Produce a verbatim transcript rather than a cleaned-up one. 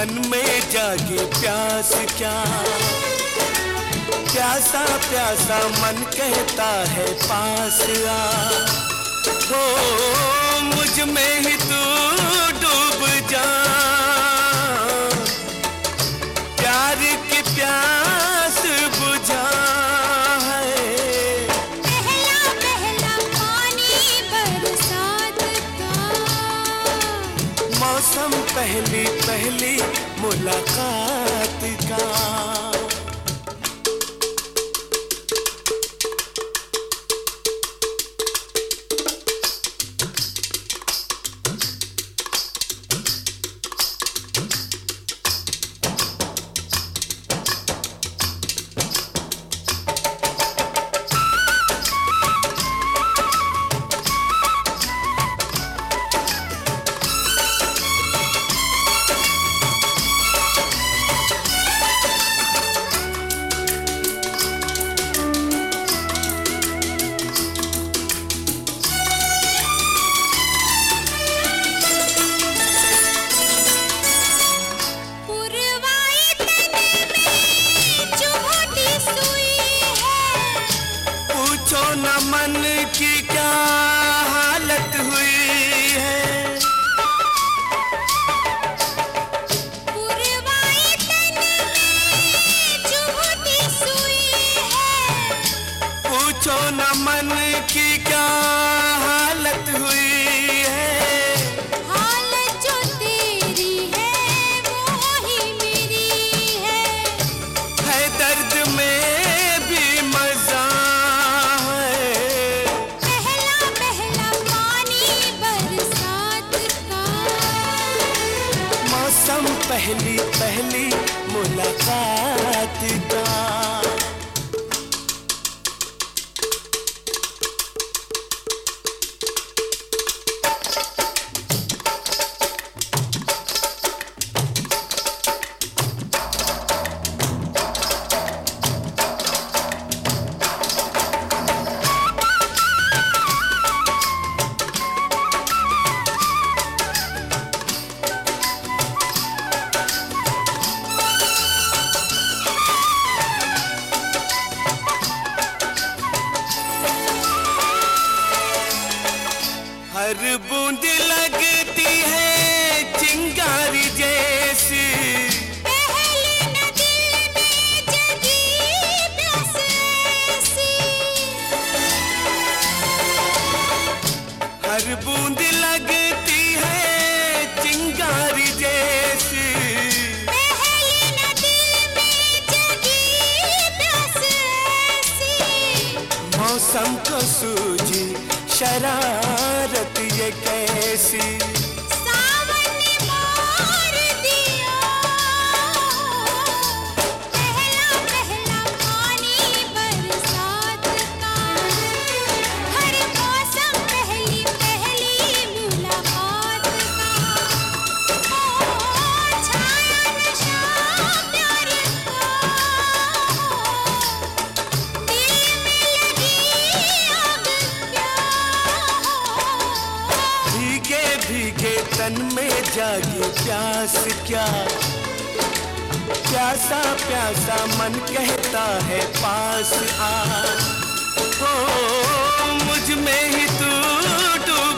तन में जागी प्यास क्या, प्यासा प्यासा मन कहता है पास आ। हो मुझ में ही तू डूब जा, प्यार की प्यास बुझा है। पहला पहला पानी बरसात का, मौसम पहली पहली मुलाकात का। न मन की क्या हालत हुई है, पुरवाई तन में चुभती सुई है। पूछो न मन की क्या हालत हुई है। हालत जो तेरी है वो ही मेरी है, है दर्द में भी मजा। पहली पहली मुलाकात का। हर बूंद लगती है चिंगारी जैसी, पहले न दिल में जगी प्यास ऐसी। हर बूंद लगती है चिंगारी जैसी, पहले न दिल में जगी प्यास ऐसी। मौसम को सूझी शरारत ये कैसी, सावन ने मार दिया। पहला पहला पानी बरसात का, हर मौसम पहली पहली मुलाकात का। ओ छाया नशा प्यार का, दिल में लगी आग क्या। भीगे भीगे तन में जागी प्यास क्या, प्यासा प्यासा मन कहता है पास आ। हो मुझ में ही तू डूब